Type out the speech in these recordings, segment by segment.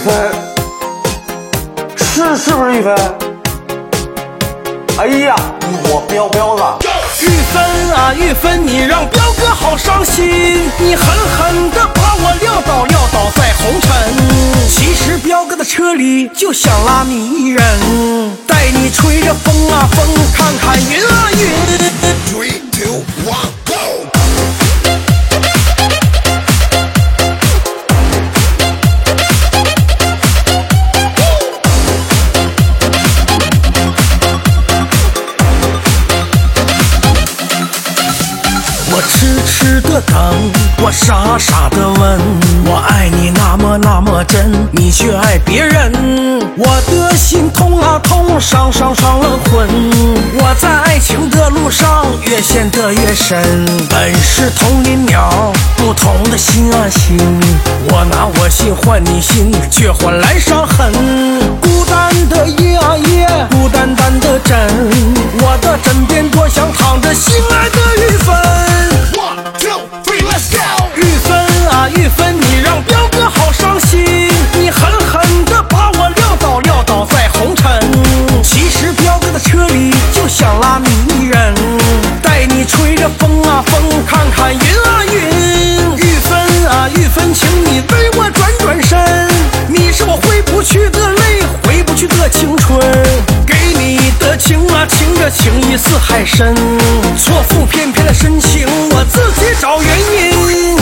分，是不是玉芬？哎呀，我彪子。 玉芬啊玉芬，你让彪哥好伤心，你狠狠地把我撂倒在红尘。其实彪哥的车里就像拉迷人，带你吹着风啊风，看看云啊云。 3, 2, 1, go！ 我痴的等，我傻的问，我爱你那么真，你却爱别人。我的心痛啊痛，伤了魂。我在爱情的路上越陷得越深，本是同林鸟，不同的心啊心。我拿我心换你心，却换来伤痕。孤单的夜啊夜，孤单的枕，我的枕边多想躺着心爱的玉芬。 1, 2, 3, let's go！ 玉芬啊玉芬，你让彪哥好伤心，你狠狠地把我撂倒在红尘。其实彪哥的车里就像拉迷人，带你吹着风啊风，看看云啊云。玉芬啊玉芬，请你为我转身，你是我回不去的泪，回不去的青春。给你的情啊情着情意似海深，错付偏的深情，我自己找原因。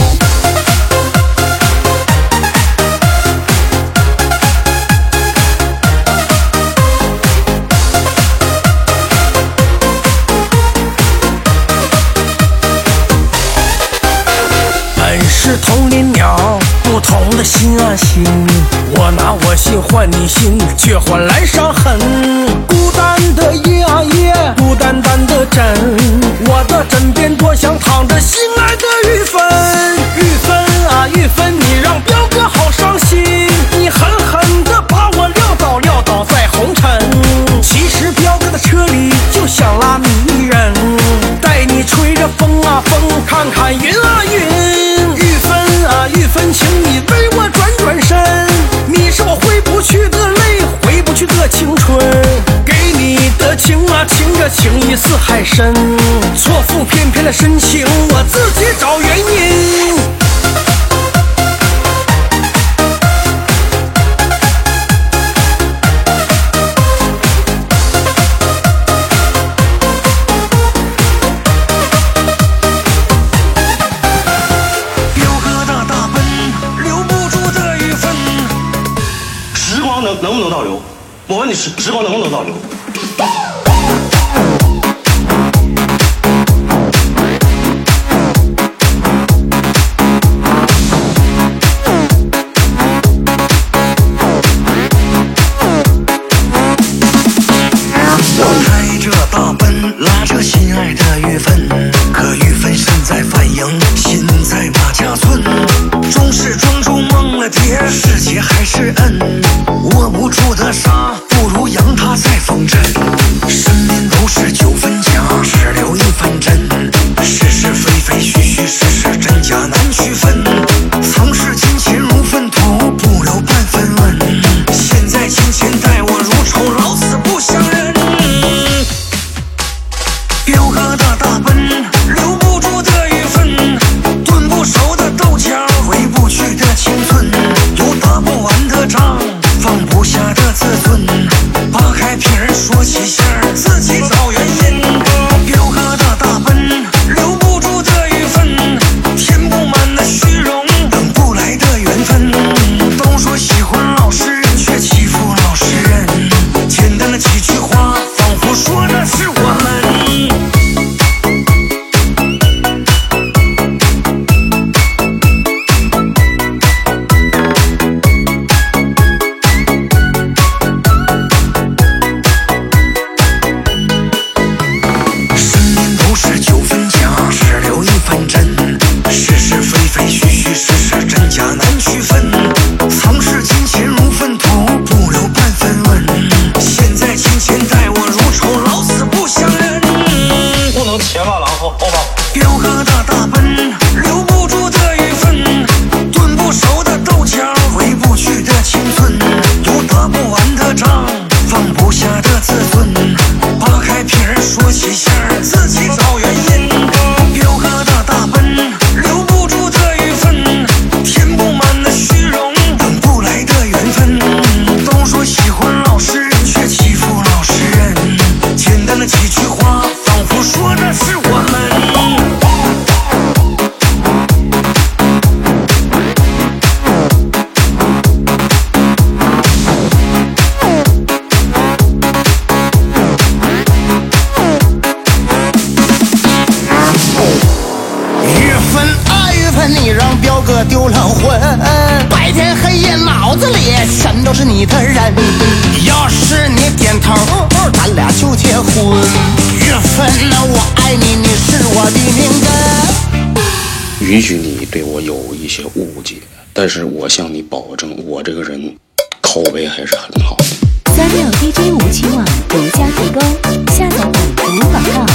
本是同林鸟，不同的心啊心。我拿我心换你心，却换来伤痕。孤单的夜啊夜，孤单的枕，我的枕边多想躺着心爱的玉芬。玉芬啊玉芬，你让彪哥好伤心，你狠狠地把我撂倒在红尘。其实彪哥的车里就像拉迷人，带你吹着风啊风，看看云啊云。玉芬啊玉芬，请你为我转身，你是我回不去的泪，回不去的青春。给你的情啊情着情意似海深，错付偏的深情，我自己找原因。 能不能倒流？我问你，时光能不能倒流？ 我开着大奔，拉着心爱的玉芬，可玉芬身在范营，心在马家村。终是庄主梦了蝶，世界还是恩，握不住的沙，不如扬它在风筝。身边都是9分假，只留1分真，是是非非，虚虚实实，真假难区分。曾是金钱如粪土，不留半分温，现在金钱待我如仇，老死不相认。彪哥的大奔，留不住的玉芬，炖不熟的豆角，回不去的青春。有打不完的仗，放不下的自尊，扒开皮儿说起馅儿，自己找原因。彪哥的大奔，留不住的玉芬，填不满的虚荣，等不来的缘分。都说喜欢老实人，却欺负老实人，简单的几句话，仿佛说的是我们。彪哥的大奔，留不住的玉芬，炖不熟的豆角，回不去的青春。 哥丢了魂，白天黑夜脑子里全都是你的人。要是你点头，咱俩就结婚。月份啊，我爱你，你是我的命根。 允许你对我有一些误解，但是我向你保证，我这个人口碑还是很好。 36 DJ 5期网独家提供，下载版无广告。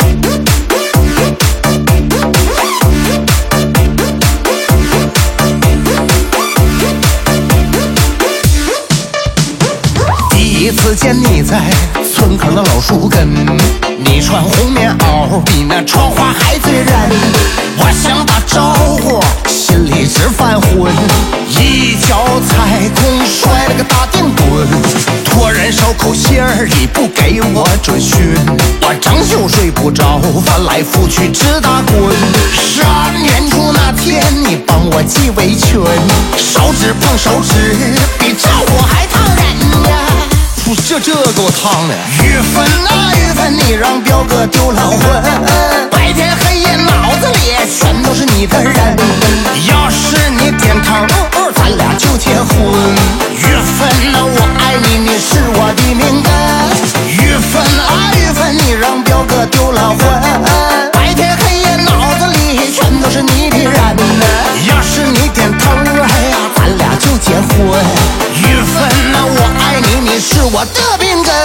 第一次见你在村口的老树根，你穿红棉袄，比那窗花还醉人。我想打招呼，心里直犯浑，一脚踩空，摔了个大腚滚。托人手口信儿，你不给我准讯，我整宿睡不着，翻来覆去直打滚。3年初那天，你帮我系围裙，手指碰手指，比照我还烫人呀！这给我烫的！月份啊月份，你让表哥丢了魂，白天黑夜脑子里全都是你的人。要是你点头，咱俩就结婚。月份啊，我爱你，你是我的命根。月份啊月份，你让表哥丢了魂，白天黑夜脑子里全都是你的人。要是你点头，哎呀，咱俩就结婚。月份啊，我爱你，你是我的命根。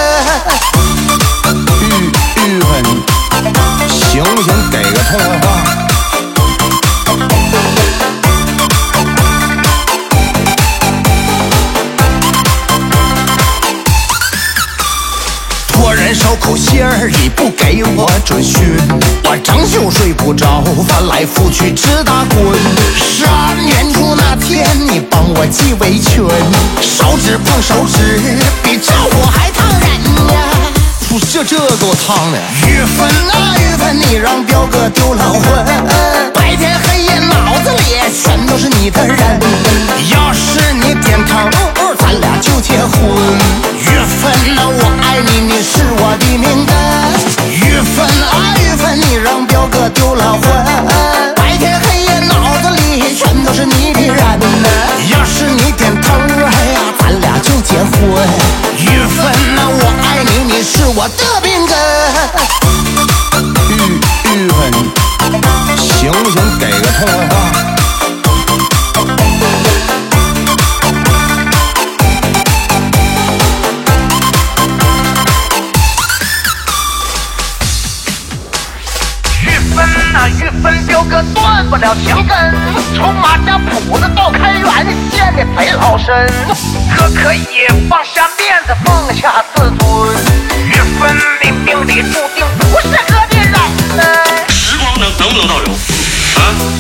玉份，行不行？给个痛快话。托人手口信儿，你不给我准讯，我整宿睡不着，翻来覆去直打滚。3年初那天，你帮我系围裙，手指碰手指，比照我还烫人呀！这给我烫的！月份啊月份，你让表哥丢了魂，白天黑夜脑子里全都是你的人。要是你点头，咱俩就结婚。月份啊，我爱你，你是我的命根。月份啊月份，你让表哥丢了魂，白天黑夜脑子里全都是你的人。要是你点头，哎呀，咱俩就结婚。月份啊，我爱你，你是我的命根。玉份，行不行？给个痛快话。玉芬表哥断不了情根，从马家铺子到开元陷得贼老深，可可以放下面子放下自尊。玉芬你命里注定不是个的人呢。 时光能不能倒流啊？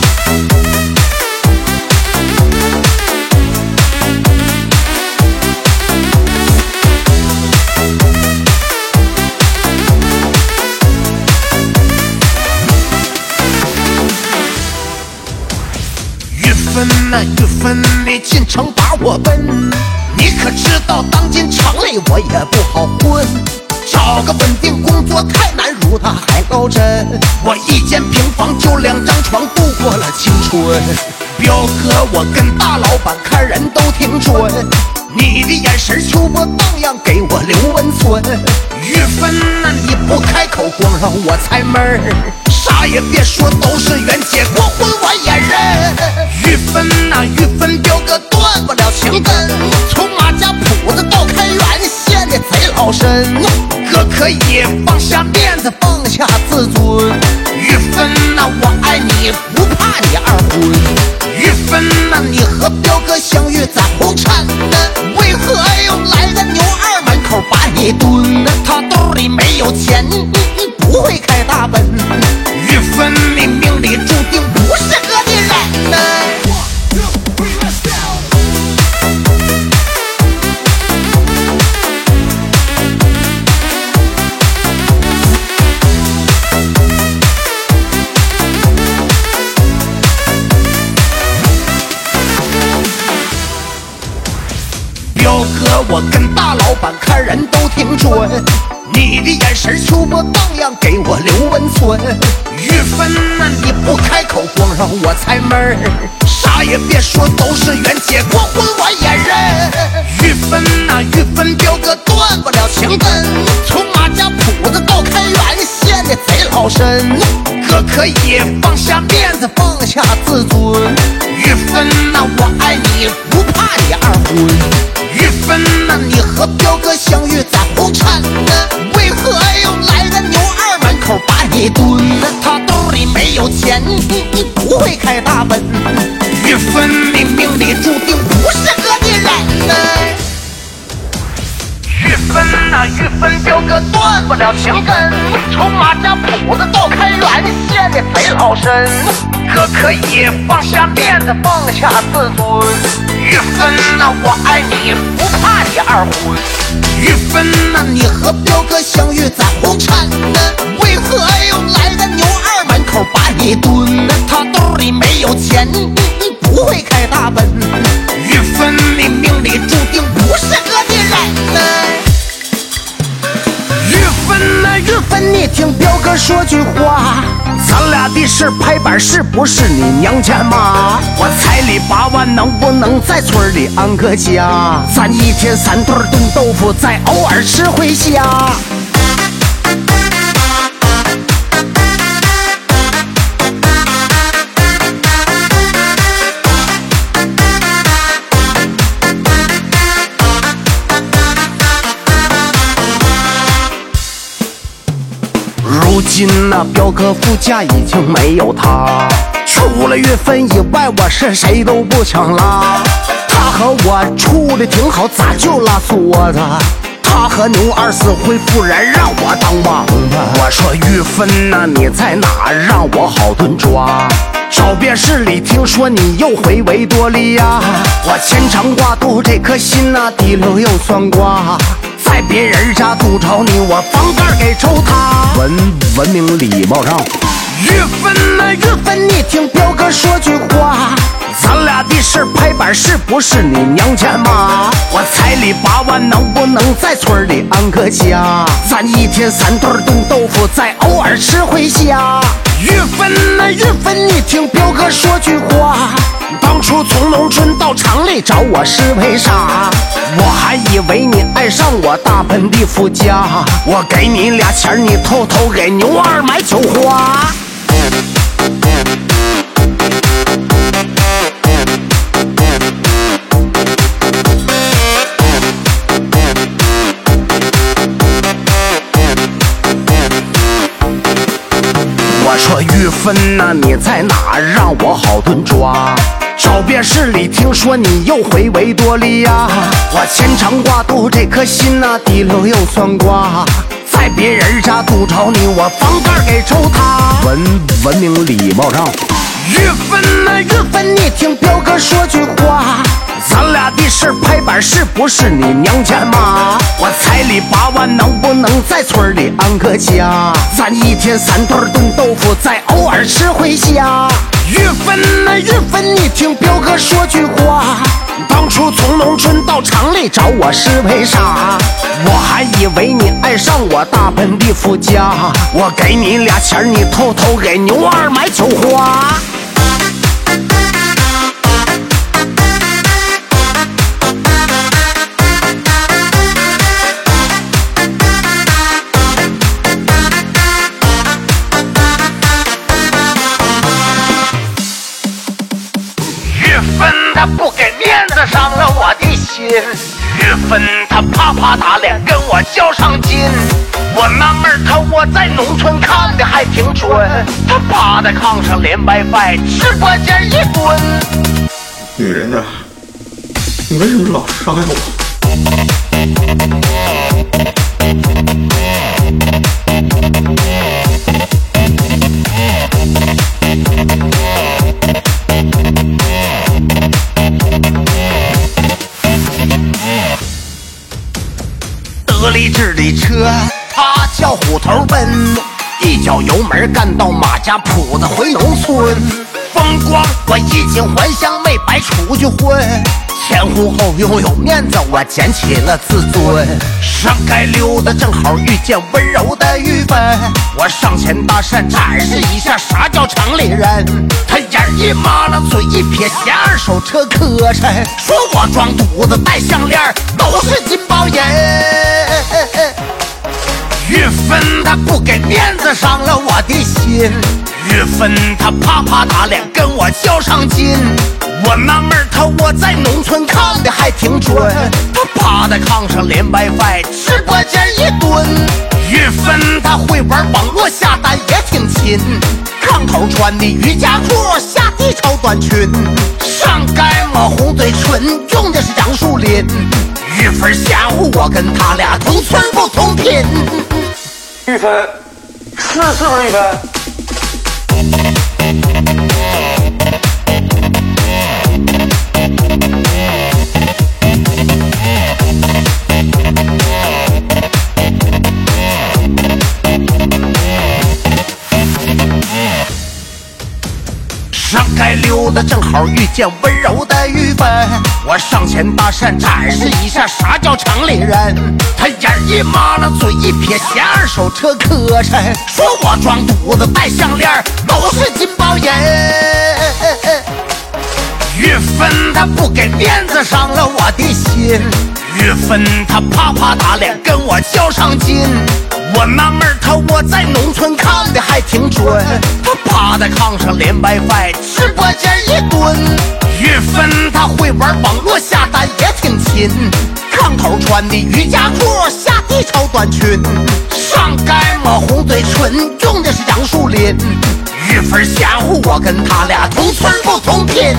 月份你进城把我奔，你可知道当今城里我也不好混，找个稳定工作太难如大海捞针。我一间平房就2张床度过了青春，表哥我跟大老板看人都挺准，你的眼神秋波荡漾给我留温存。玉芬啊，你不开口光让我猜闷儿，啥也别说都是缘，结过婚我也认。玉芬啊玉芬，表哥断不了情根，从马家铺子到开元陷得贼老深，哥可以放下面子放下自尊。玉芬啊，我爱你不怕你二婚。玉芬啊，你和表哥相遇在红尘，为何又来个牛二门口把你蹲？他兜里没有钱，不会开大奔。玉芬你命里注定不是个的人呢。表哥我跟大老板看人都挺准，你的眼神秋波荡漾给我留温存。玉芬啊，你不开口光让我猜闷儿， 啥也别说，都是冤，结果婚我也认。玉芬呐，玉芬表哥断不了情根，从马家铺子到开元县的贼老深，哥可以放下面子，放下自尊。玉芬呐，我爱你，不怕你二婚。玉芬呐，你和表哥相遇在红尘，为何又来个牛二门口把你蹲？他兜里没有钱，你不会开大奔。玉芬，你命里注定不是个的人呢。玉芬呐，玉芬表哥断不了情根，从马家铺子到开元县的贼老深，哥可以放下面子，放下自尊。玉芬呐，我爱你，不怕你二婚。玉芬呐，你和表哥相遇在红尘，为何又来个牛二门口把你蹲？他兜里没有钱，你不会开大奔。玉芬，你命里注定不是个的人呢。玉芬呐，玉芬，你听表哥说句话，咱俩的事拍板是不是你娘家妈？我彩礼8万，能不能在村里安个家？咱一天3顿炖豆腐，再偶尔吃回虾。如今那表哥夫家已经没有他，除了玉芬以外，我是谁都不想拉。他和我处的挺好，咋就拉死我的？他和牛二死灰复燃，让我当王八。我说玉芬呐，你在哪？让我好顿抓。找遍市里，听说你又回维多利亚。我牵肠挂肚这颗心呐，滴溜又算卦。在别人家堵着你，我房盖给抽塌。文明礼貌上。玉芬呐，玉芬，你听表哥说句话，咱俩的事拍板是不是你娘家妈？我彩礼8万，能不能在村里安个家？咱一天3顿炖豆腐，再偶尔吃回虾。玉芬呐，玉芬，你听表哥说句话，当初从农村到厂里找我是为啥？我还以为你爱上我大奔的夫家，我给你俩钱，你偷偷给牛二买酒花。我说玉芬呐，你在哪？让我好顿抓。找遍市里，听说你又回维多利亚。我牵肠挂肚这颗心呐，滴溜又算卦。在别人家堵着你，我房盖给抽塌。文明礼貌上。玉芬呐，玉芬，你听表哥说句话，咱俩的事拍板是不是你娘家妈？我彩礼8万，能不能在村里安个家？咱一天3顿炖豆腐，再偶尔吃回虾。玉芬呐，玉芬，你听表哥说句话，当初从农村到厂里找我是为啥？我还以为你爱上我大奔的夫家，我给你俩钱，你偷偷给牛二买酒花。他不给面子，伤了我的心。玉芬他啪啪打脸，跟我较上劲。我纳闷他我在农村看的还挺准，他趴在炕上连 WiFi， 直播间一蹲。 女人啊，你为什么老伤害我？ 德力志的车，他叫虎头奔，一脚油门干到马家铺子回农村。风光我衣锦还乡，没白出去混， 前呼后拥有面子，我捡起了自尊。上街溜达正好遇见温柔的玉芬，我上前搭讪展示一下啥叫城里人。他眼一麻了，嘴一撇，嫌二手车磕碜，说我装犊子戴项链都是金包银。玉芬她不给面子，伤了我的心。玉芬她啪啪打脸，跟我较上劲。我纳闷她我在农村看的还挺准，她趴在炕上连 WiFi， 直播间一蹲。玉芬她会玩网络下单也挺勤，炕头穿的瑜伽裤，下地超短裙，上街抹红嘴唇，用的是杨树林。玉芬嫌乎我跟他俩同村不同品。 玉芬，是不是玉芬？ 上街溜达正好遇见温柔的玉芬，我上前搭讪展示一下啥叫城里人。他眼一麻了，嘴一撇，嫌二手车磕碜，说我装犊子戴项链都是金包银。玉芬她不给面子，伤了我的心。玉芬她啪啪打脸，跟我较上劲。我纳闷她我在农村看的还挺准，她趴在炕上连 WiFi， 直播间一蹲。玉芬她会玩网络下单也挺勤，炕头穿的瑜伽裤，下地超短裙，上街抹红嘴唇，用的是杨树林。玉芬嫌乎我跟他俩同村不同品。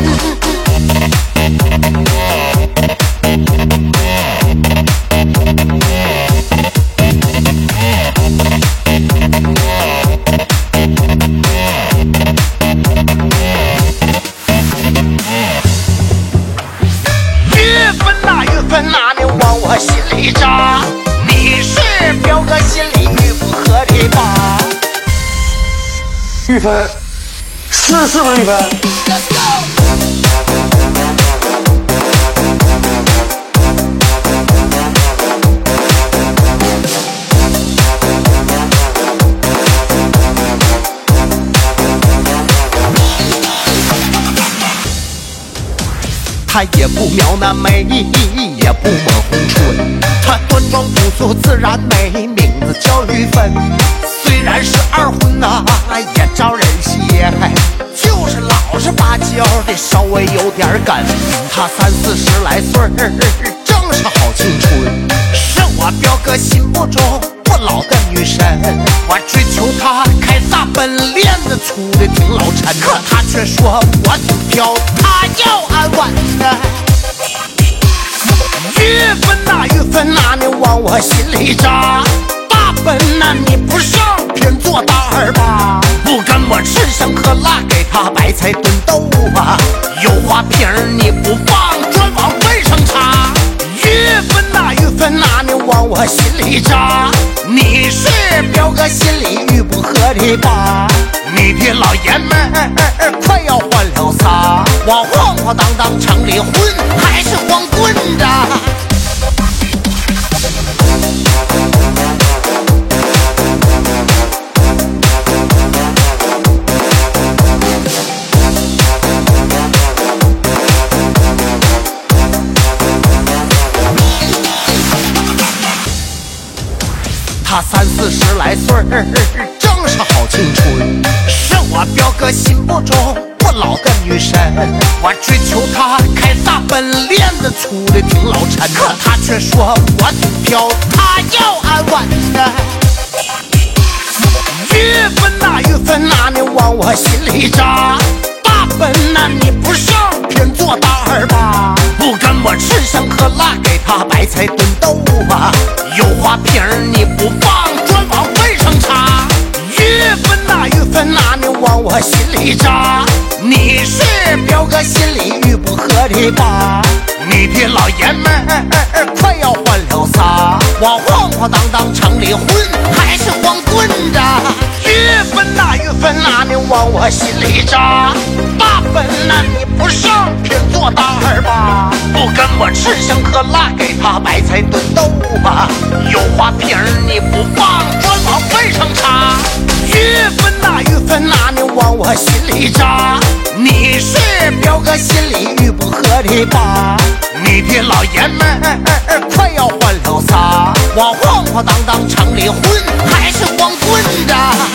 玉芬哪你往我心里扎，你是表哥心里玉不合的吧？ 玉芬，是不是玉芬？ 她也不描那美，也不抹红唇，她端庄朴素自然美，名字叫玉芬。虽然是二婚呐，也招人稀罕，就是老实巴交的，稍微有点梗。她30-40来岁正是好青春，是我表哥心目中不老的女神。我追求她开大奔，练得粗的挺老沉，可她却说我挺飘，她要安稳的。玉芬呐玉芬呐，你往我心里扎，大奔呐你不上，偏做大二吧。不跟我吃香喝辣，给她白菜炖豆啊，有花瓶你不放，专往胃上插。玉芬呐玉芬呐，你往我心里扎，你是表哥心里玉不合的吧？你的老爷们快要换了仨，我晃晃荡荡城里混，还是光棍子。她30-40来岁正是好青春，是我表哥心目中不老的女神。我追求她开大奔，练得粗的挺老沉，可她却说我挺飘，她要安稳的。玉芬呐玉芬呐，你往我心里扎，大奔呐你不上，偏做大二吧。不跟我吃香喝辣，给她白菜炖豆啊，有花瓶你不放，专往胃上插。玉芬呐玉芬呐，你往我心里扎，你是表哥心里玉不合的吧？你的老爷们快要换了仨，我晃晃荡荡城里混，还是光棍子。玉芬呐玉芬呐，你往我心里扎，大奔呐你不上，偏做大二吧。不跟我吃香喝辣，给他白菜炖豆吧。有花瓶你不放，转往碗上插。玉芬呐玉芬呐，你往我心里扎。你是表哥心里玉不合的疤。你的老爷们儿快要换了仨，我晃晃荡荡城里混，还是光棍子。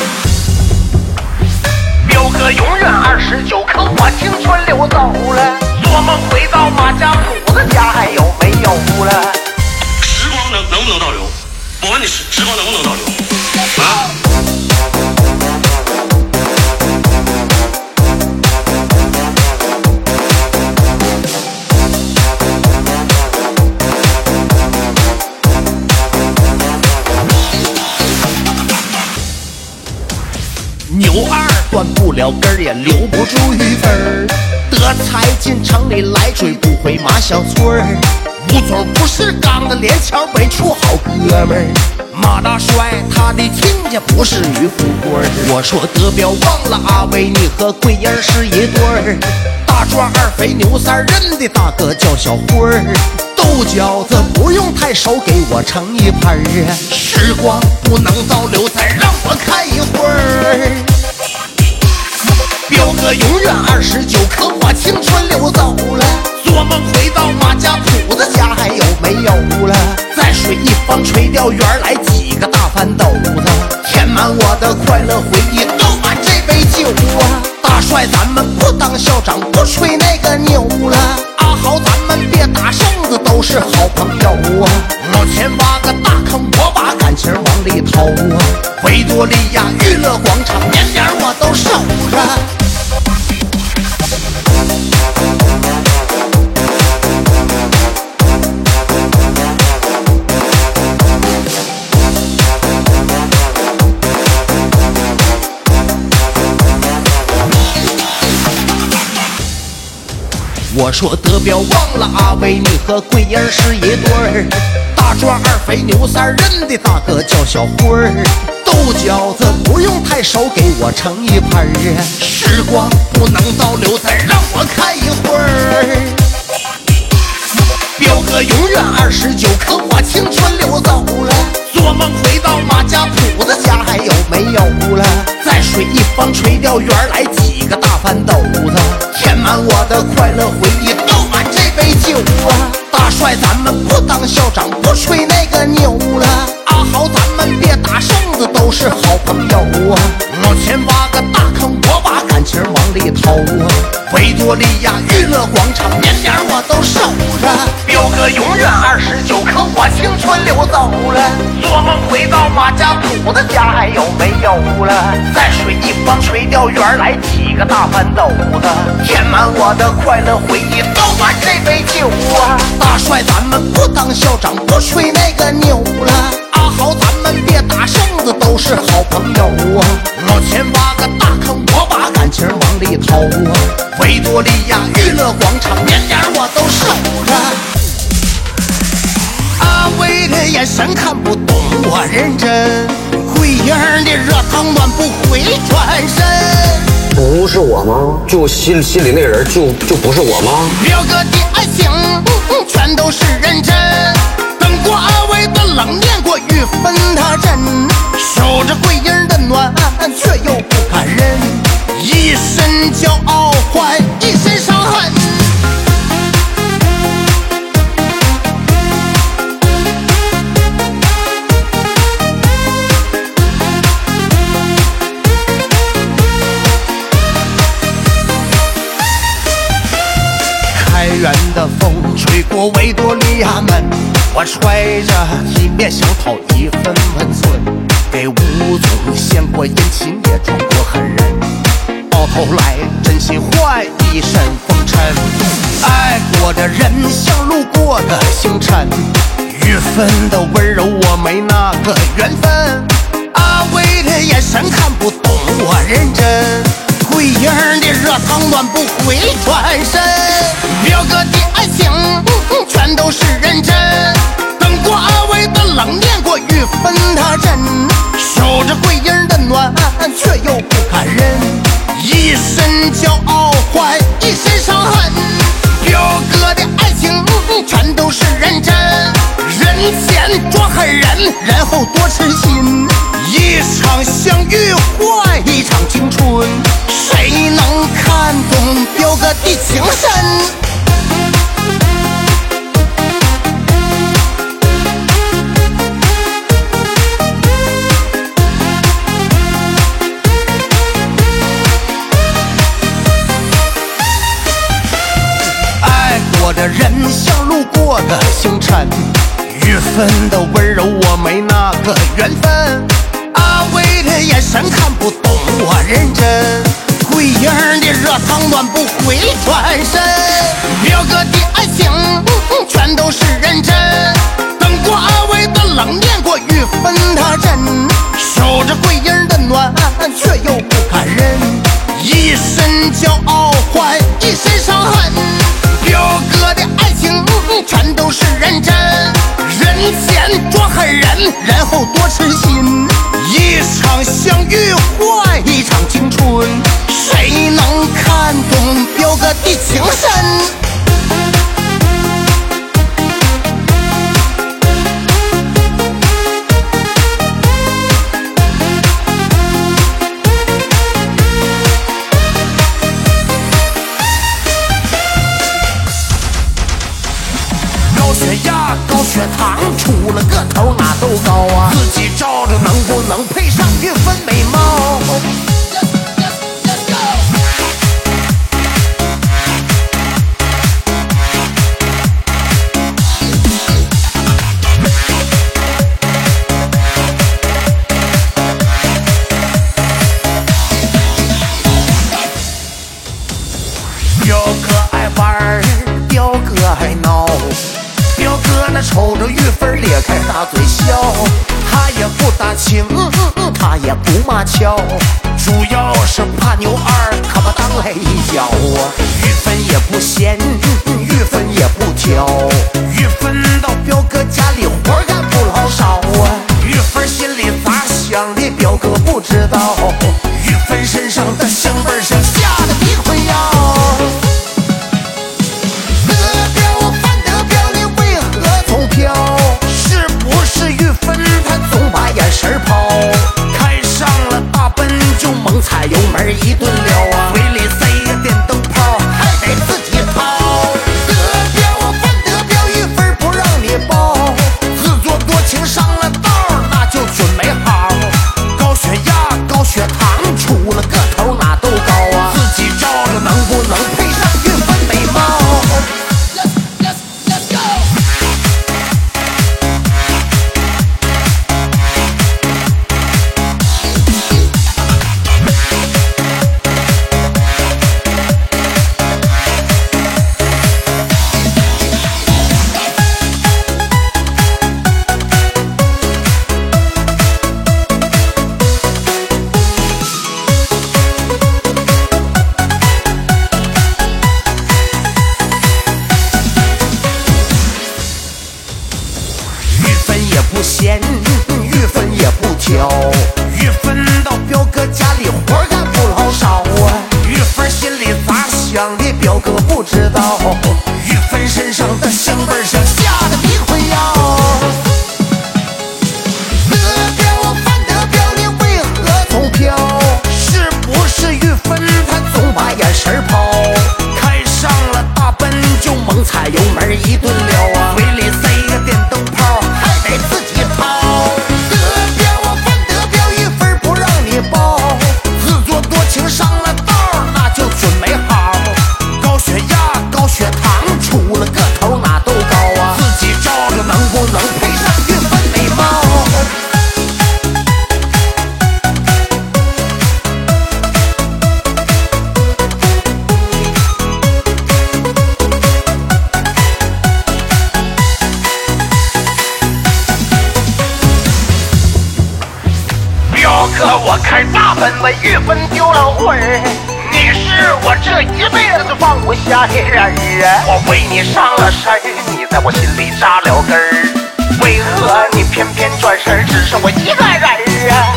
表哥永远29，可我青春流走了。做梦回到马家铺子家，还有没有了？ 时光能不能倒流？我问你，时光能不能倒流？啊？ 牛二断不了根儿，也留不住鱼粉儿。德才进城里来追不回马小村儿。吴总不是钢的，连桥北处好哥们儿。马大帅他的亲家不是于富贵儿。我说德彪忘了阿维尼和桂英是一对儿。大壮二肥牛三认的大哥叫小辉儿。豆饺子不用太熟，给我盛一盆儿。时光不能倒流，再让我看一会儿。表哥永远29，可我青春流走了。做梦回到马家铺子家，还有没有了？在水一方垂钓园来几个大翻斗子，填满我的快乐回忆，倒满这杯酒啊！大帅，咱们不当校长，不吹那个牛了。阿豪，咱们别打绳子，都是好朋友啊！往前挖个大坑，我把感情往里投啊！维多利亚娱乐广场，年年我都守着。我说德彪忘了阿维尼和桂英是一对儿。大壮二肥牛三认的大哥叫小辉儿。豆饺子不用太熟，给我盛一盆儿。时光不能倒流，再让我看一会儿。表哥永远29，可我青春流走了。做梦回到马家铺子家，还有没有了？在水一方垂钓园来几个大翻斗子，填满我的快乐回忆，倒满这杯酒啊！大帅，咱们不当校长，不吹那个牛了。阿豪，咱们别打绳子，都是好朋友啊！往前挖个大坑，我把感情往里投啊！维多利亚娱乐广场，年年我都守着。表哥永远29，可我青春流走了。做梦回到马家铺子家，还有没有了？在水一方垂钓园来几个大翻斗子，填满我的快乐回忆，倒满这杯酒啊！大帅，咱们不当校长，不吹那个牛了。阿豪，咱们别打绳子，都是好朋友啊！往前挖个大坑，我把感情往里投啊！维多利亚娱乐广场，年年我都守着。阿威的眼神看不懂我认真，桂英的热汤暖不会转身。 不是我吗？就心里那人就不是我吗？ 表哥的爱情全都是认真，等过阿威的冷，念过玉芬的真，守着桂英的暖，却又不敢认，一身骄傲换一身伤痕。开远的风吹过维多利亚门，我揣着体面想讨一分温存，给吴总献过殷勤，也装过狠人，到头来真心换一身风尘。爱过的人像路过的星辰，玉芬的温柔我没那个缘分，阿威的眼神看不懂我认真，桂英的热汤暖不会转身。表哥的爱情全都是认真，等过阿威的冷，念过玉芬的真，守着桂英的暖，却又不敢认，一身骄傲换一身伤痕。表哥的爱情全后多痴心。一场相遇换一场青春，谁能看懂表哥的情深？爱过的人像路过的星辰，玉芬的温柔我没那个缘分，阿威的眼神看不懂我认真，桂英的热汤暖不会转身，表哥的爱情全都是认真，等过阿威的冷，念过玉芬的真，守着桂英的暖，却又不敢认，一身骄傲换一身伤痕，表哥的爱情全都是认真，人前装狠人，人后多痴心，一场相遇换一场青春，谁能看懂表哥的情深？高血压、高血糖，出了个头哪都高啊！自己照着能不能配上玉芬美貌？表哥爱玩儿，表哥爱闹。表哥那瞅着玉芬咧开大嘴笑，他也不打情，他也不骂俏，主要是怕牛二可把当来一脚啊。玉芬也不嫌，玉芬也不挑，玉芬到表哥家里活干不老少啊。玉芬心里咋想的，表哥不知道，玉芬身上的香味儿是吓得迷魂药。是不是玉芬她总把眼神抛，开上了大奔就猛踩油门一顿撩啊，嘴里塞个电灯泡还得自己掏，得标犯得标，玉芬不让你抱，自作多情上了道那就准没好，高血压高血糖出了个头哪都高啊，自己照着能不能配上玉芬美貌？不嫌，玉芬也不挑，玉芬到表哥家里活干不老少啊。玉芬心里咋想的，表哥不知道，玉芬身上的香味儿是吓得迷魂药。得标犯得标，你为何总飘？是不是玉芬她总把眼神抛？开上了大奔就猛踩油门一顿撩啊，嘴里塞个电灯泡还得自己掏，得标犯得标，玉芬不让你抱，自作多情上了道那就准没好，高血压高血糖出了个头哪都高啊，自己照着能不能配上玉芬美貌？表哥，我开大奔为玉芬丢了魂儿，你是我这一辈子放不下的人儿，我为你上了身，你在我心里扎了根儿，为何你偏偏转身只剩我一个人儿啊？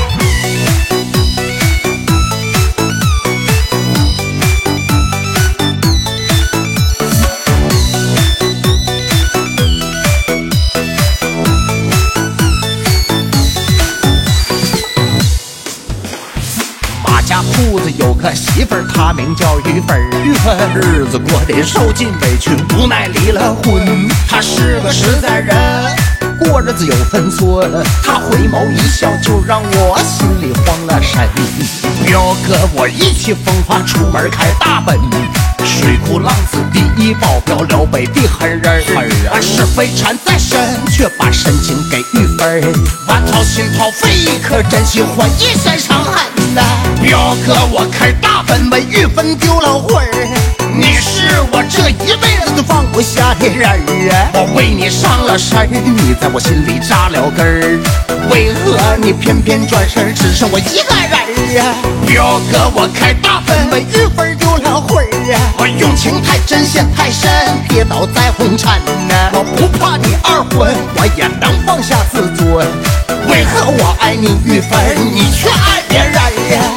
有个媳妇儿，她名叫玉芬儿。玉芬日子过得受尽委屈，无奈离了婚。她是个实在人，过日子有分寸。她回眸一笑，就让我心里慌了神。表哥我意气风发，出门开大奔，水库浪子第一保镖，辽北的狠人儿。是非缠在身，却把深情给玉芬儿。万掏心掏肺，可真心换一身伤痕呐。表哥我开大奔，为玉芬丢了魂儿。你是我这一辈子都放不下的人儿，我为你伤了身儿，你在我心里扎了根儿。为何你偏偏转身，只剩我一个人儿？表哥我开大奔，为玉芬丢了魂儿。我用情太真，陷太深，跌倒在红尘呐。我不怕你二婚，我也能放下自尊。为何我爱你玉芬，你却爱别人呀？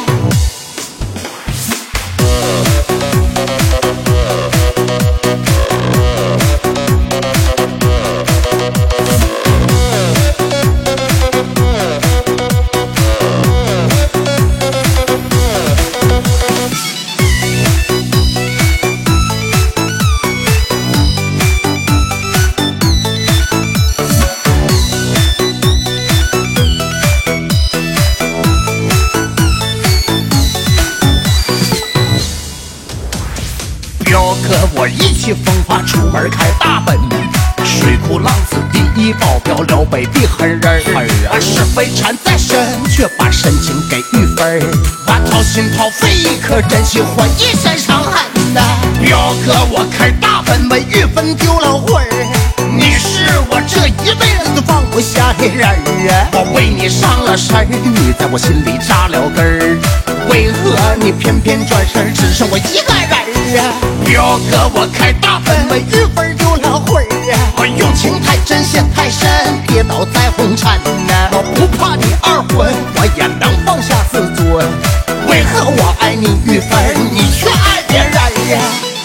我意气风发，出门开大奔，水库浪子第一保镖，辽北的狠人儿。是非缠在身，却把深情给玉芬儿。万掏心掏肺，可真心换一身伤痕呐。表哥我开大奔，为玉芬丢了魂儿。你是我这一辈子都放不下的人儿，我为你伤了身儿，你在我心里扎了根儿。为何你偏偏转身，只剩我一个人儿？表哥我开大奔，为玉芬丢了魂儿。我用情太真，陷太深，跌倒在红尘呐。我不怕你二婚，我也能放下自尊。为何我爱你玉芬，你却爱别人呀？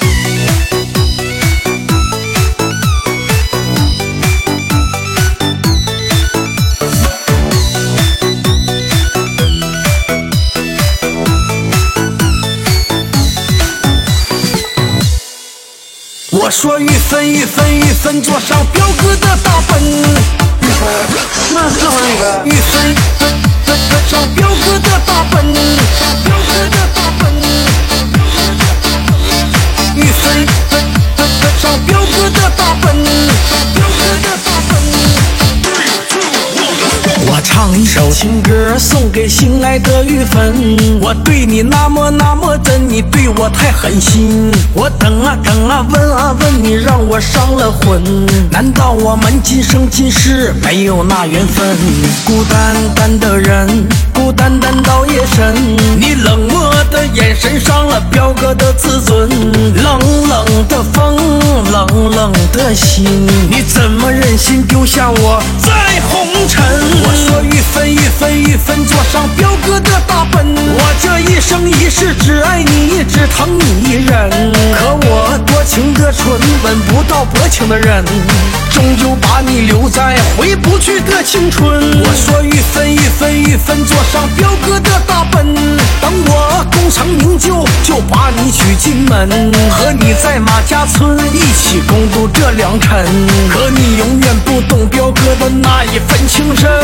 我说玉芬，玉芬，玉芬，坐上表哥的大奔。 那是那个玉芬，坐上表哥的大奔，表哥的大奔。玉芬，坐上表哥的大奔，表哥的大奔。我唱一首情歌送给心爱的玉芬，我对你那么那么真，你对我太狠心。我等啊等啊问啊问你，让我伤了魂。难道我们今生今世没有那缘分？孤单单的人，孤单单到夜深，你冷漠的眼神伤了表哥的自尊。冷冷的风，冷冷的心，你怎么忍心丢下我在红尘？我说玉芬，玉芬，玉芬，坐上表哥的大奔，我这一生一世只爱你，只疼你一人。可我多情的唇吻不到薄情的人，终究把你留在回不去的青春。我说玉芬，玉芬，玉芬，坐上表哥的大奔，等我功成名就，就把你娶进门，和你在马家村一起共度这良辰。可你永远不懂表哥的那一份情深。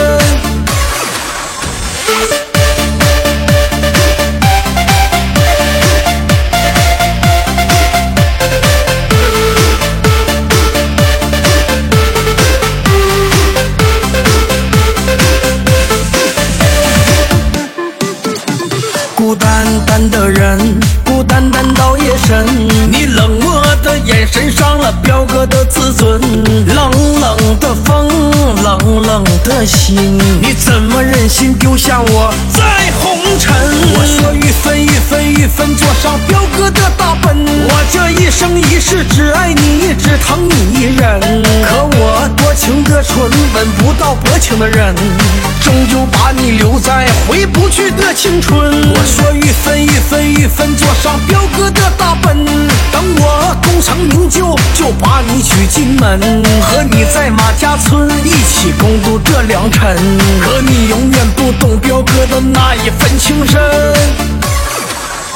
孤单单的人，孤单单到夜深，你冷漠的眼神伤了表哥的自尊。冷冷的风，冷冷的心，你怎么忍心丢下我在红尘？我说玉芬，玉芬，玉芬，坐上表哥的大奔，我这一生一世只爱你，只疼你一人。可我多情的唇吻不到薄情的人，终究把你留在回不去的青春。我说玉芬，玉芬，玉芬，坐上表哥的大奔，等我功成名就，就把你娶进门，和你在马家村一起共度这良辰。可你永远不懂表哥的那一份情深。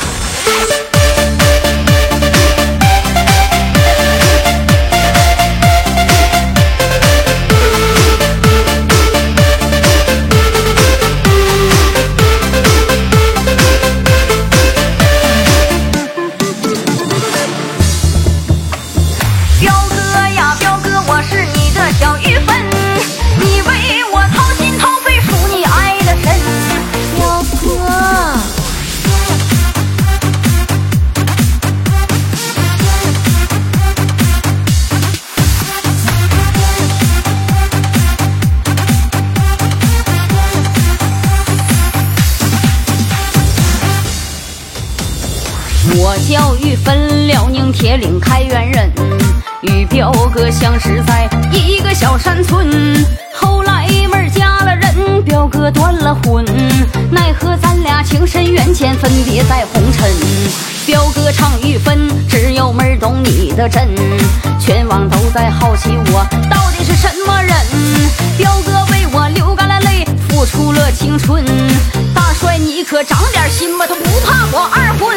我叫玉芬，辽宁铁岭开原人，与表哥相识在一个小山村。后来妹嫁了人，表哥断了婚，奈何咱俩情深缘浅，分别在红尘。表哥唱玉芬，只有妹懂你的真，全网都在好奇我到底是什么人。表哥为我流干了泪，付出了青春，大帅你可长点心吧，他不怕我二婚。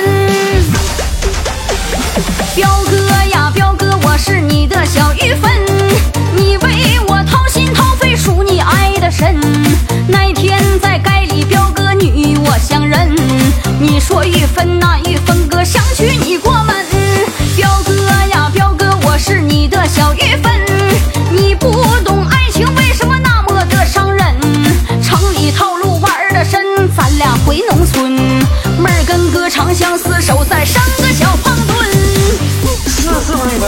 表哥呀表哥，我是你的小玉芬，你为我掏心掏肺数你爱的深，那天在街里表哥你与我相认，你说玉芬呐玉芬哥想娶你过门。表哥呀表哥，我是你的小玉芬，你不懂爱情为什么那么的伤人，城里套路玩的深，咱俩回农村，妹儿跟哥长相厮守在山个小胖墩。 是不是玉芬？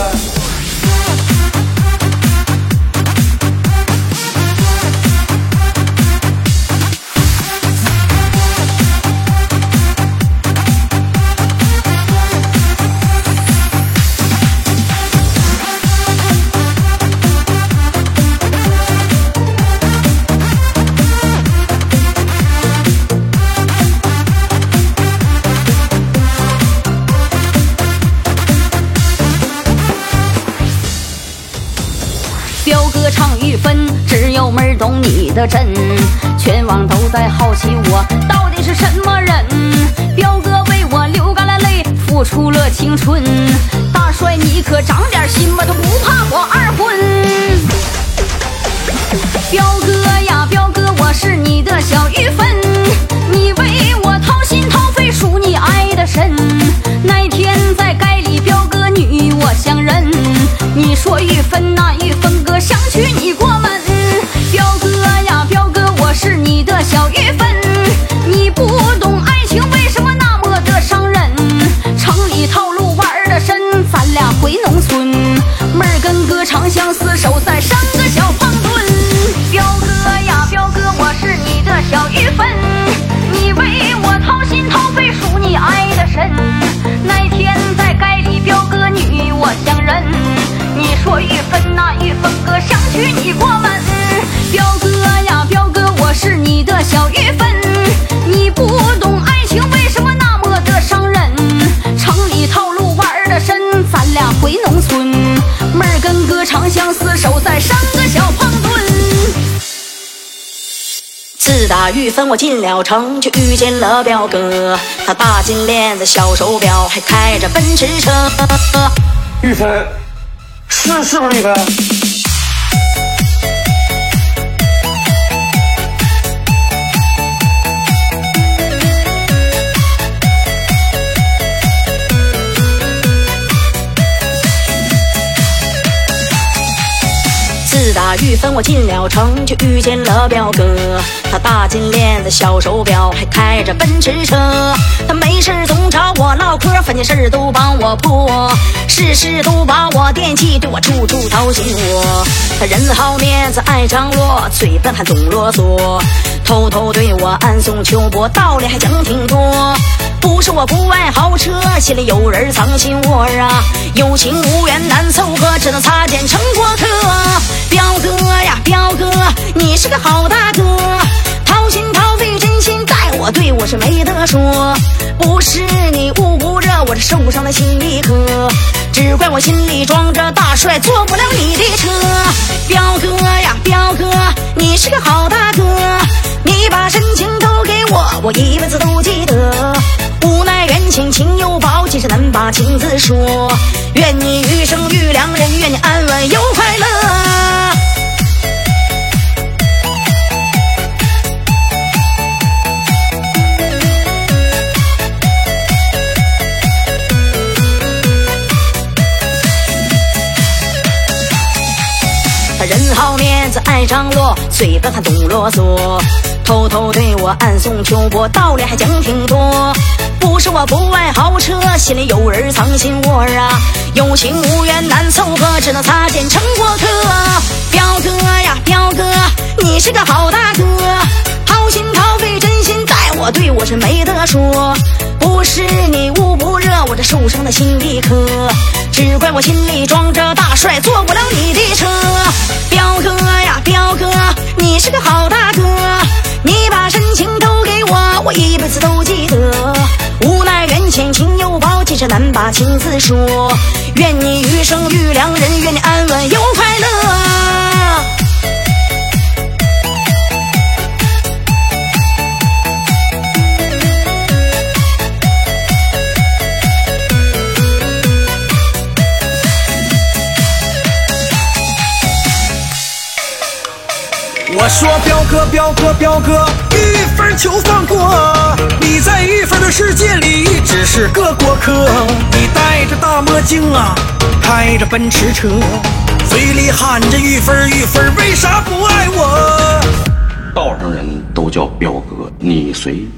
表哥唱玉芬，只有妹儿懂你的真，全网都在好奇我到底是什么人。表哥为我流干了泪，付出了青春，大帅你可长点心吧，他不怕我二婚。表哥呀表哥，我是你的小玉芬，你为我掏心掏肺数你爱的深，那天在街里表哥你与我相认，你说玉芬呐玉芬哥想娶你过门。表哥呀表哥，我是你的小玉芬，你不懂爱情为什么那么的伤人，城里套路玩的深，咱俩回农村，妹儿跟哥长相厮守在山个小胖墩。表哥呀表哥，我是你的小玉芬，你为我掏心掏肺数你爱的深，那天在街里表哥你与我相认，你说玉芬呐玉芬哥想娶你过门。表哥呀表哥，我是你的小玉芬，你不懂爱情为什么那么的伤人，城里套路玩的深，咱俩回农村，妹儿跟哥长相厮守在山个小胖墩。 自打玉芬我进了城，就遇见了表哥，他大金链子小手表，还开着奔驰车。 玉芬，是不是玉芬？ 自打玉芬我进了城，就遇见了表哥，他大金链子小手表，还开着奔驰车。他没事总找我唠嗑，烦心事都帮我破，事事都把我惦记，对我处处掏心窝。他人好面子爱张罗，嘴笨还总啰嗦，偷偷对我暗送秋波，道理还讲挺多。不是我不爱豪车，心里有人藏心窝啊，有情无缘难凑合，只能擦肩成过客。表哥呀表哥，你是个好大哥，掏心掏肺真心待我，对我是没得说。不是你误着我这受伤的心一颗，只怪我心里装着大帅，坐不了你的车。表哥呀表哥，你是个好大哥，你把深情都给我，我一辈子都记得。无奈缘情情由把情字说，愿你余生遇良人，愿你安稳又快乐。人好面子爱张罗，嘴巴他懂啰嗦，偷偷对我暗送秋波，道理还讲挺多。不是我不爱豪车，心里有人藏心窝啊，有情无缘难凑合，只能擦肩成过客。彪哥呀彪哥，你是个好大哥，掏心掏肺真心待我，对我是没得说。不是你捂不热我这受伤的心一颗，只怪我心里装着大帅，坐不了你的车。彪哥呀彪哥，你是个好大哥，你把深情都给我，我一辈子都记得。无奈缘浅情又薄，其实难把情字说，愿你余生遇良人，愿你安稳又快乐。 我说彪哥彪哥彪哥，玉芬求放过，你在玉芬的世界里只是个过客。你戴着大墨镜啊，开着奔驰车，嘴里喊着玉芬玉芬，为啥不爱我？ 道上人都叫彪哥，你随意。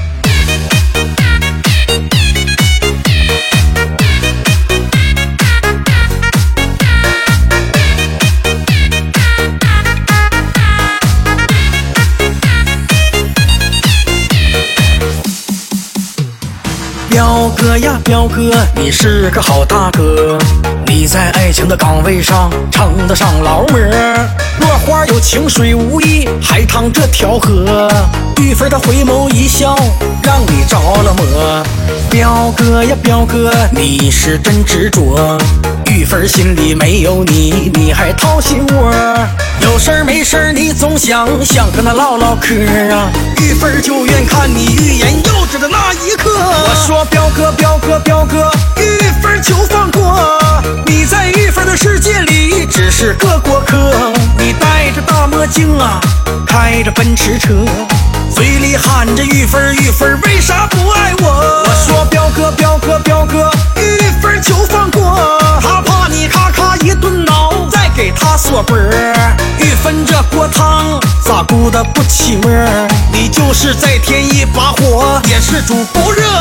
彪哥呀彪哥，你是个好大哥，你在爱情的岗位上称得上劳模。落花有情水无意，还淌这条河。玉芬的回眸一笑，让你着了魔。彪哥呀彪哥，你是真执着，玉芬心里没有你，你还掏心窝。有事儿没事儿你总想跟他唠唠嗑啊，玉芬就愿看你欲言又止的那一刻。我说彪哥彪哥彪哥，玉芬求放过，你在玉芬的世界里只是个过客。你戴着大墨镜啊，开着奔驰车，嘴里喊着玉芬玉芬，为啥不爱我？我说彪哥彪哥彪哥，玉芬求放过，他怕你咔咔一顿挠，再给他锁本儿。玉芬这锅汤咋咕的不起沫？你就是再添一把火，也是煮不热。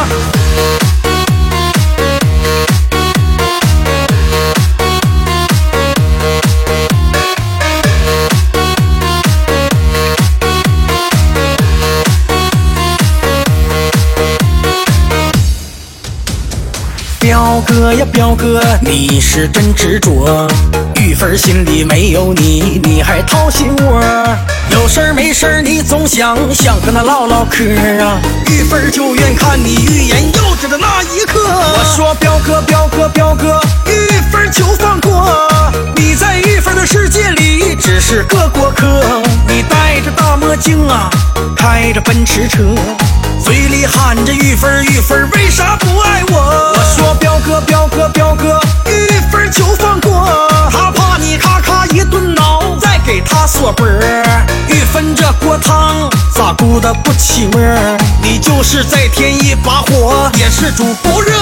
彪哥呀彪哥，你是真执着，玉芬心里没有你，你还掏心窝。有事儿没事儿你总想跟他唠唠嗑啊，玉芬就愿看你欲言又止的那一刻。我说彪哥彪哥彪哥，玉芬求放过，你在玉芬的世界里只是个过客。你戴着大墨镜啊，开着奔驰车，嘴里喊着玉芬玉芬，为啥不爱我？我说彪哥彪哥彪哥，玉芬求放过，他怕你咔咔一顿挠，再给他锁本儿。玉芬这锅汤咋咕的不起沫？你就是再添一把火，也是煮不热。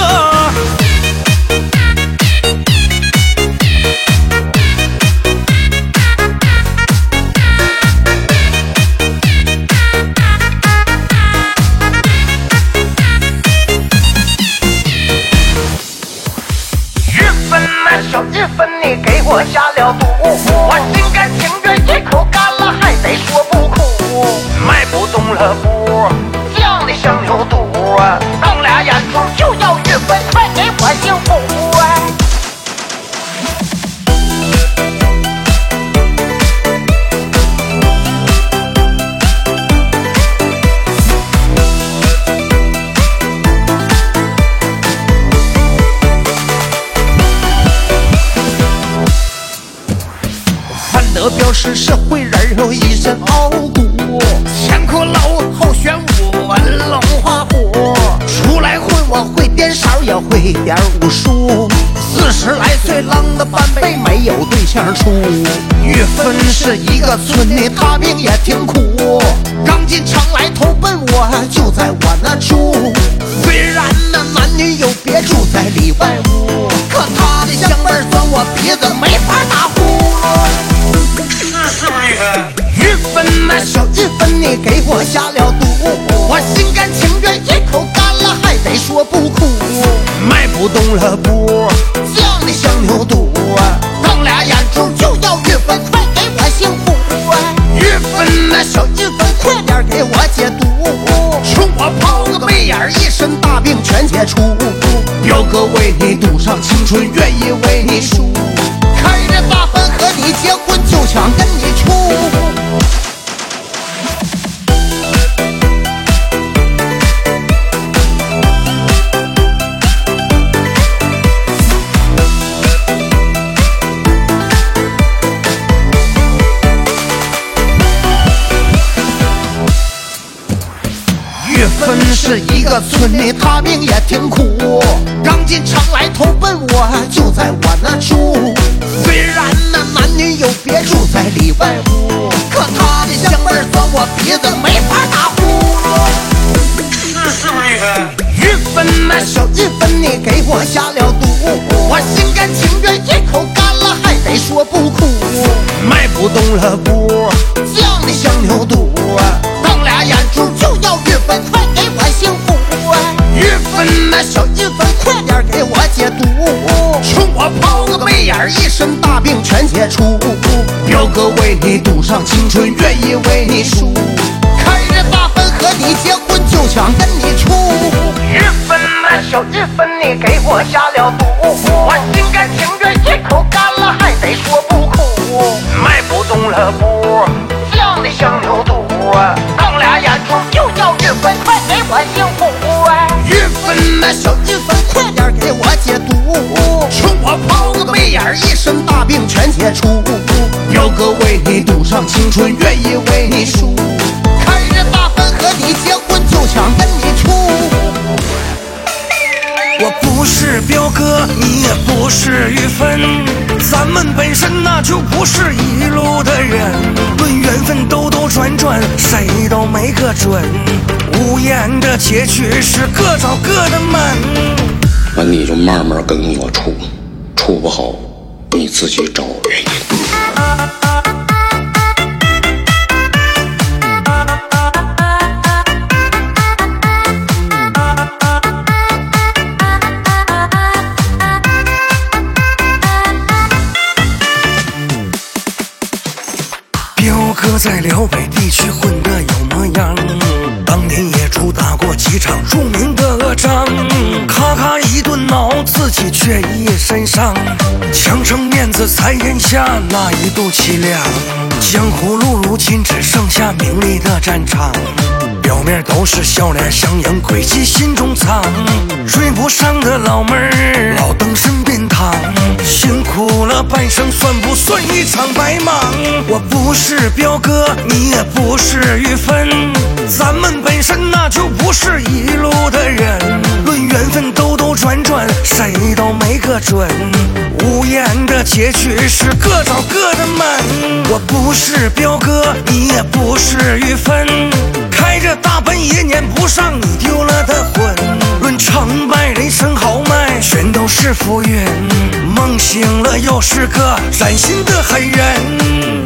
小日本，你给我下了毒，我心甘情愿一口干了，还得说不苦，迈不动了步，犟的像有毒，瞪俩眼珠就要日本，快给我幸福。表示社会人有一身傲骨，前科老后玄武，文龙画虎，出来混我会颠勺。 也会点武术。40来岁浪的半辈没有对象处。玉芬是一个村里，他命也挺苦。刚进城来投奔我，就在我那住。虽然那男女有别，住在里外屋，可他的香味钻我鼻子，没法打呼噜。 是不是玉芬？ 玉芬那小玉芬，你给我下了毒，我心甘情愿一口干了，还得说不苦。迈不动了步，犟的像牛犊啊！瞪俩眼珠就要玉芬，快给我幸福啊！玉芬那小玉芬，快点给我解毒，冲我抛个媚眼，一身大病全解除。表哥为你赌上青春，愿意为你输，开着大奔和你结婚，就想跟你处。玉芬是一个村里，他命也挺苦。刚进城来投奔我，就在我那住。虽然那男女有别，住在里外屋，可他的香味钻我鼻子，没法打呼噜。 是不是玉芬？ 玉芬那小玉芬，你给我下了毒，我心甘情愿一口干了，还得说不苦。迈不动了步，犟的像牛犊啊！瞪俩眼珠就要玉芬，快给我幸福啊！玉芬那小玉芬，快点给我解毒，冲我抛个媚眼，一身大病全解除。表哥为你赌上青春，愿意为你输，开着大奔和你结婚，就想跟你处。玉芬那小玉芬，你给我下了毒，我心甘情愿一口干了，还得说不苦。迈不动了步，犟的像牛犊啊！瞪俩眼珠就要玉芬，快给我幸福啊！玉芬那小玉芬，快点给我解毒，冲我抛个媚眼，一身大病全解除。表哥为你赌上青春，愿意为你输，开着大奔和你结婚，就想跟你处。 我不是表哥，你也不是玉芬，咱们本身那就不是一路的人。论缘分兜兜转转，谁都没个准，无言的结局是各找各的门。 那你就慢慢跟我处，处不好你自己找原因。 哥在辽北地区混得有模样，当年也主打过几场著名的恶仗，咔咔一顿挠，自己却一身伤，强撑面子才咽下那一肚凄凉。江湖路如今只剩下名利的战场，表面都是笑脸相迎，诡计心中藏。追不上的老妹儿，老登身边躺，辛苦了半生，算不算一场白忙？我不是表哥，你也不是玉芬，咱们本身那就不是一路的人。论缘分兜兜转转，谁都没个准，无言的结局是各找各的门。我不是表哥，你也不是玉芬，开着大奔也撵不上你丢了的魂。论成败人生豪迈，全都是浮云，梦醒了又是个崭新的狠人。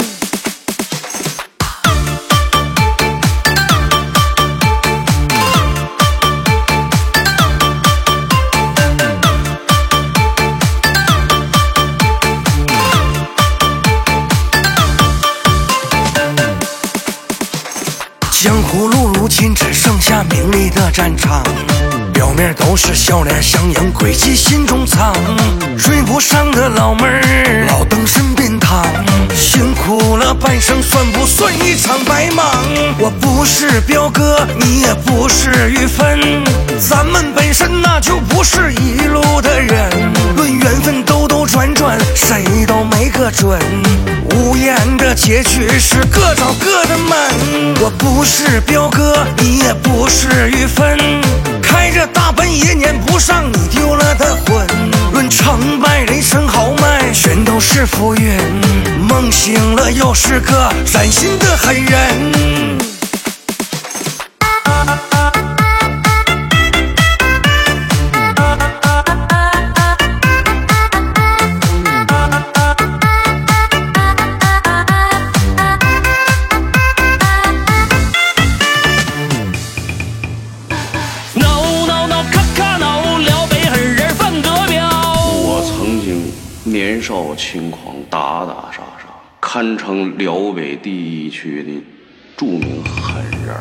江湖路如今只剩下名利的战场，表面都是笑脸相迎，诡计心中藏。追不上的老妹儿，老登身边躺，辛苦了半生，算不算一场白忙？我不是表哥，你也不是玉芬，咱们本身那就不是一路的人。论缘分兜兜转转，谁都没个准，无言的结局是各找各的门。我不是表哥，你也不是玉芬， 开着大奔也撵不上你丢了的魂。论成败人生豪迈，全都是浮云。梦醒了又是个崭新的狠人。 年少轻狂，打打杀杀，堪称辽北第一区的著名狠人。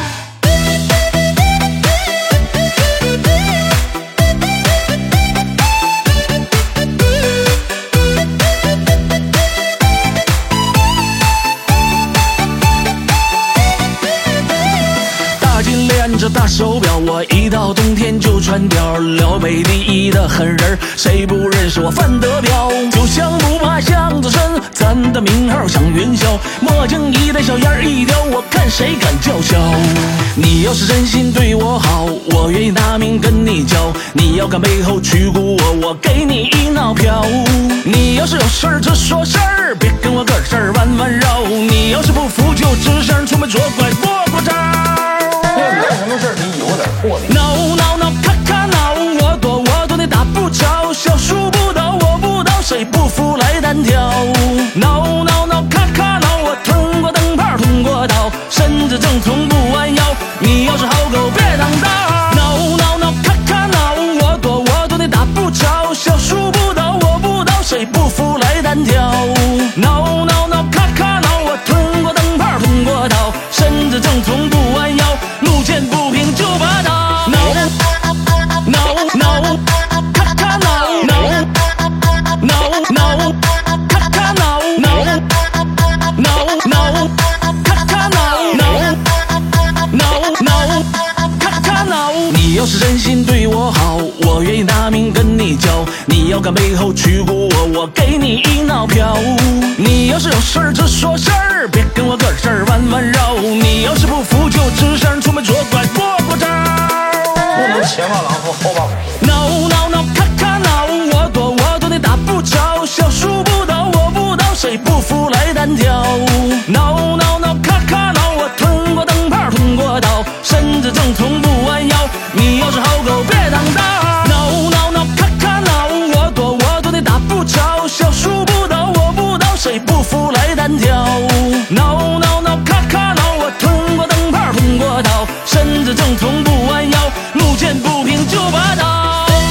大金链着大手表，我一到冬天就穿貂。辽北第一的狠人，谁不认识我范德彪？酒香不怕巷子深，咱的名号响云霄。墨镜一戴，小烟一叼，我看谁敢叫嚣。你要是真心对我好，我愿意拿命跟你交。你要敢背后曲骨我，我给你一闹票。你要是有事儿就说事儿，别跟我搁这儿弯弯绕。你要是不服就吱声，出门左拐过过招。 干什么事你有点魄力。 闹闹闹，咔咔闹，我躲你打不着，小树不倒我不倒，谁不服来单挑。闹闹闹，咔咔闹，我吞过灯泡吞过刀，身子正从不弯腰。你要是好狗别挡道。闹闹闹，咔咔闹，我躲你打不着，小树不倒我不倒，谁不服来单挑。闹闹闹，咔咔闹，我吞过灯泡吞过刀，身子正从不弯腰。路见不平就拔刀，闹闹闹，咔咔闹闹闹闹，咔咔闹闹闹闹，咔咔闹闹闹闹，咔咔闹。你要是真心对我好，我愿意拿命跟你交。你要敢背后曲骨我，我给你一闹票。你要是有事儿就说事儿，别跟我搁这儿弯弯绕。你要是不服就吱声，出门左拐过过招。 不能前马狼后后马虎。 闹闹闹，咔咔闹，我躲你打不着，小树不倒我不倒，谁不服来单挑。闹闹闹，咔咔闹，我吞过灯泡吞过刀，身子正从不弯腰。你要是好狗别挡道。闹闹闹，咔咔闹，我躲你打不着，小树不倒我不倒，谁不服来单挑。闹闹闹，咔咔闹，我吞过灯泡吞过刀，身子正从不弯腰。路见不平就拔刀。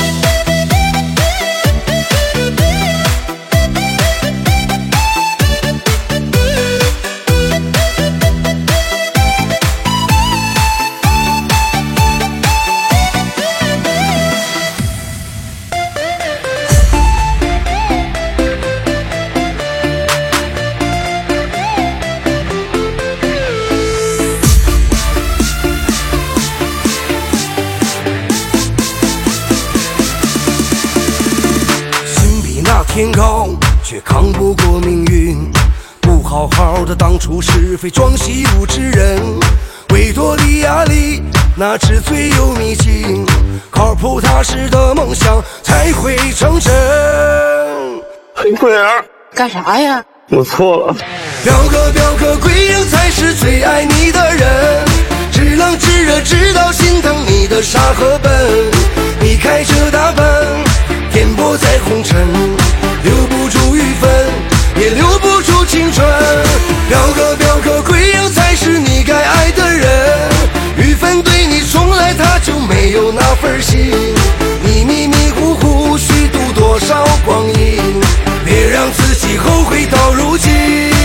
天高，却扛不过命运。不好好的当初是非装习武之人，维多利亚里那纸醉有秘境，靠谱踏实的梦想才会成真。 黑桂儿， 干啥呀？ 我错了。 表哥，桂英才是最爱你的人，知冷知热，知道心疼你的傻和笨。你开着大奔，颠簸在红尘，留不住余温，也留不住青春。表哥，桂英才是你该爱的人，余温对你从来他就没有那份心。你迷迷糊糊虚度多少光阴，别让自己后悔到如今。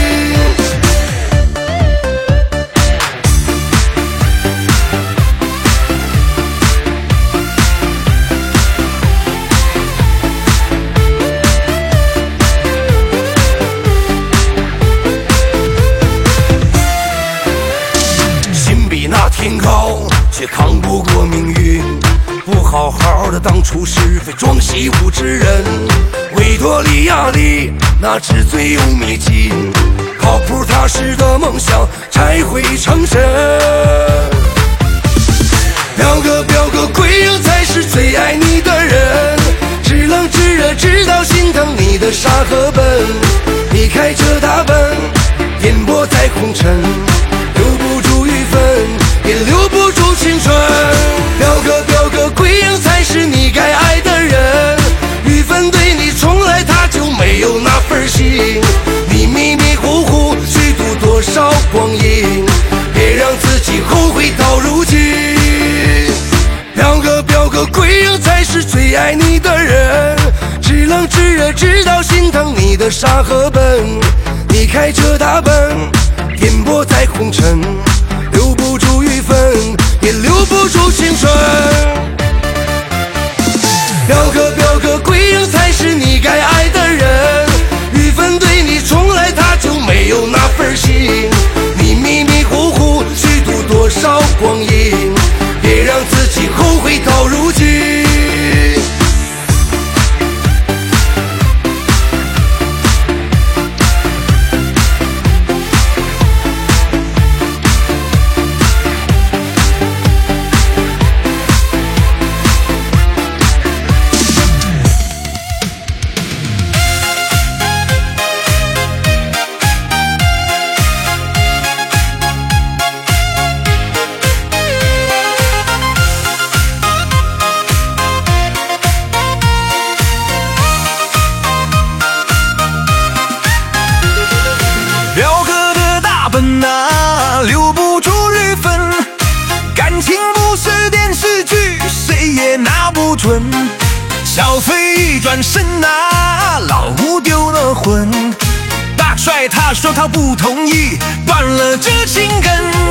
天高，却扛不过命运。不好好的当初是非装习武之人，维多利亚里那纸醉有秘境，靠谱踏实的梦想才会成真。表哥，桂沙和奔，你开着大奔，颠簸在红尘，留不住余氛，也留不住青春。表哥，归营才是你该爱的人，余氛对你从来他就没有那份心。你迷迷糊糊虚度多少光阴，别让自己后悔到如今。表哥，归营才是最爱你的人，知冷知热知道心疼你的沙和奔，你开着大奔，颠簸在红尘，留不住余氛，也留不住青春。表哥，归营才是你该爱的人，余氛对你从来他就没有那份心。你迷迷糊糊虚度多少光阴，别让自己后悔到如今。 表哥的大奔啊，留不住余氛，感情不是电视剧，谁也拿不准。小飞一转身啊，老吴丢了魂。大帅他说他不同意，断了这情根。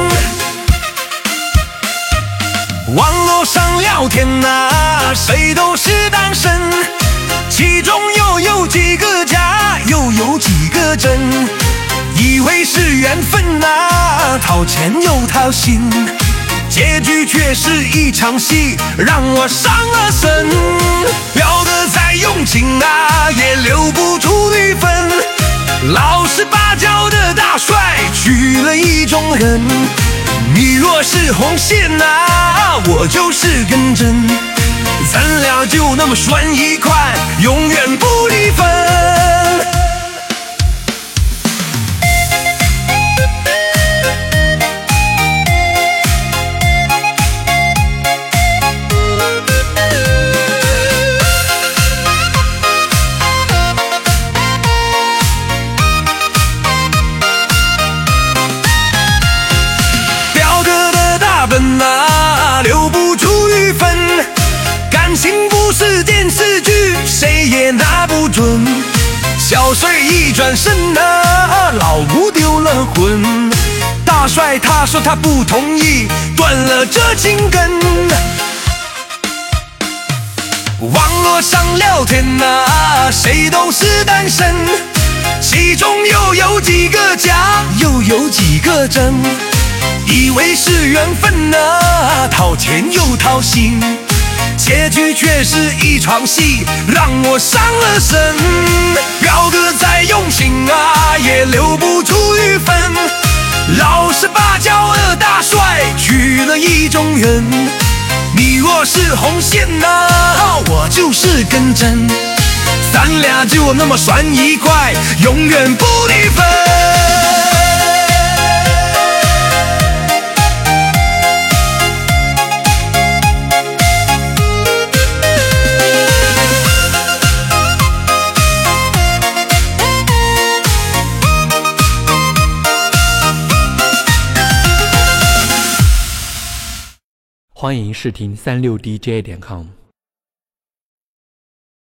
网络上聊天啊，谁都是单身，其中又有几个假，又有几个真。以为是缘分啊，掏钱又掏心，结局却是一场戏，让我伤了神。表哥再用情啊，也留不住余氛，老实巴交的大帅娶了意中人。你若是红线啊，我就是根针，咱俩就那么拴一块，永远不离分。留不住余氛，感情不是电视剧，谁也拿不准。小帅一转身啊，老吴丢了魂。大帅他说他不同意，断了这情根。网络上聊天啊，谁都是单身，其中又有几个假，又有几个真。以为是缘分啊，掏钱又掏心，结局却是一场戏，让我伤了神。表哥再用心啊，也留不住余氛，老实巴交的大帅娶了意中人。你若是红线啊，我就是根针，咱俩就那么拴一块，永远不离分。 欢迎试听36DJ.com。